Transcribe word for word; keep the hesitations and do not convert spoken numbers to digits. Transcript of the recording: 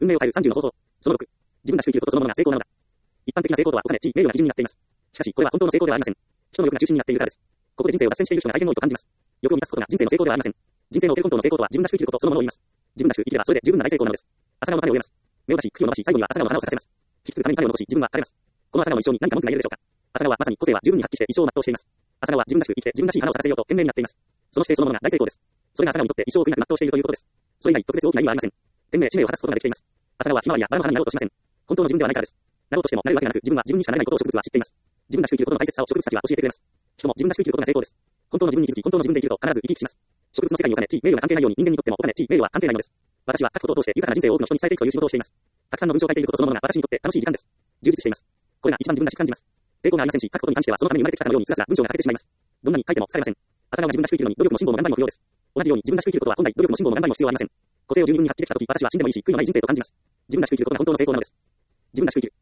運命を変えるさんじゅうの方法。そのろく。自分らしく生きることそのものが成功なのだ。一般的な成功とはお金、地位、名誉が基準になっています。しかし、これは本当の成功ではありません。人の欲が中心になっているからです。ここで人生を脱線している人が大変多いと感じます。欲を満たすことが人生の成功ではありません。人生のおける本当の成功とは自分らしく生きることそのものを言います。自分らしく生きればそれで十分な大成功なのです。朝顔の種を植えます。芽を出し、茎を伸ばし、最後には朝顔の花を咲かせます。引き継ぐために種を残し、自分は枯れます。この朝顔の一生に何か文句が言えるでしょうか。朝顔はまさに個性は十分に発揮して一生を全うしています。朝顔は自分らしく生きて自分らしい花を咲かせようと懸命になっています。その姿勢そのものが大成功です。それが朝顔にとって一生を悔いなく全うしているということです。それ以外特別大きな意味はありません。天命、使命を果たすことができています。朝顔はひまわりやバラの花になろうとしません。本当の自分ではないからです。なろうとしてもなれるわけがなく、自分は自分にしかなれないことを植物は知っています。自分らしく生きることの大切さを植物たちは教えてくれます。人も自分らしく生きることが成功です。本当の自分に気づき、本当の自分で生きると必ず生き生きします。植物の世界にお金、地位、名誉が関係ないように人間にとってもお金、地位、名誉は関係ないのです。私は書くことを通して豊かな人生を多くの人に伝えていくという仕事をしています。たくさんの文章を書いていることそのものが私にとって楽しい時間です。充実しています。これが一番自分らしく感じます。抵抗がありませんし、書くことに関してはそのために生まれてきたかのようにスラスラ文章が書けてしまいます。どんなに書いても疲れません。朝顔が自分らしく生きるのに努力も辛抱も何倍も不要です。同じように自分らしく生きることは本来努力も辛抱も何倍も必要はありません。個性を十二分に発揮できたとき、私は死んでもいいし、悔いのない人生と感じます。自分らしく生きることが本当の成功なのです。自分らしく生きる。